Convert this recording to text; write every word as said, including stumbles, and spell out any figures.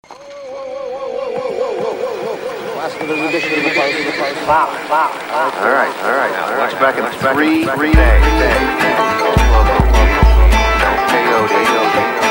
Wow, wow, wow. All right, all right. Now, watch back in three, three, day, day. K O D.